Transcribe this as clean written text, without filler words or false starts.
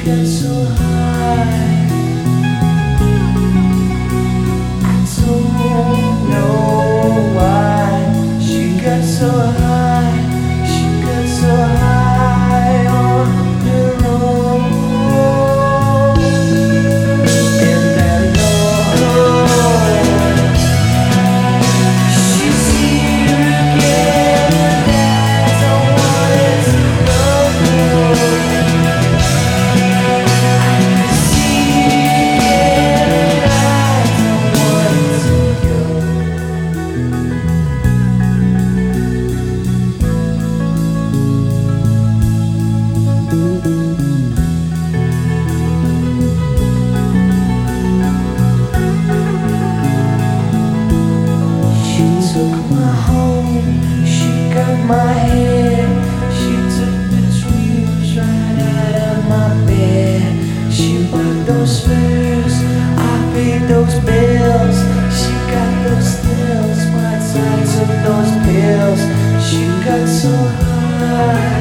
got so high. I don't know why. She got so high. She got so high on her own. And I know she's here again. And I wanted to love her. My head, she took the dreams right out of my bed. She bought those furs, I paid those bills. She got those thrills, my I took those pills. She got so high.